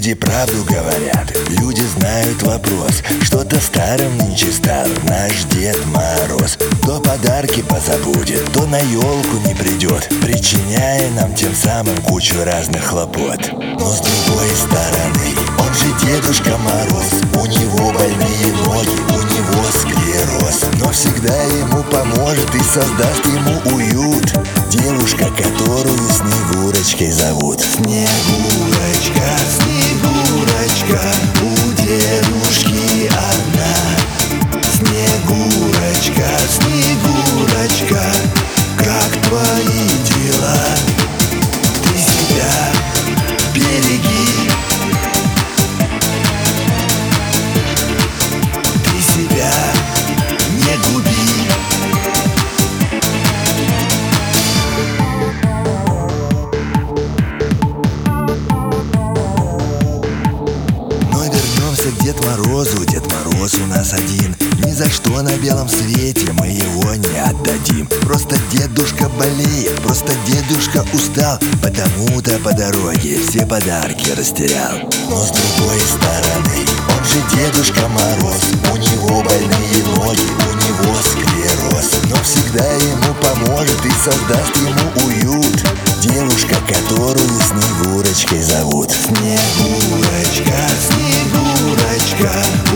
Люди правду говорят, люди знают вопрос. Что-то старым нынче стал наш Дед Мороз. То подарки позабудет, то на елку не придет, причиняя нам тем самым кучу разных хлопот. Но с другой стороны, он же Дедушка Мороз. У него больные ноги, у него склероз, но всегда ему поможет и создаст ему уют девушка, которую Снегурочкой зовут. Снегурочка, Снегурочка, у дедушки одна. Снегурочка, Снегурочка, как твои дела? Ты себя береги, ты себя не губи. К Дед Морозу, Дед Мороз у нас один. Ни за что на белом свете мы его не отдадим. Просто дедушка болеет, просто дедушка устал, потому-то по дороге все подарки растерял. Но с другой стороны, он же Дедушка Мороз. У него больные ноги, у него склероз, но всегда ему поможет и создаст ему уют девушка, которую Снегурочкой зовут. Снегурочка, Снегурочка,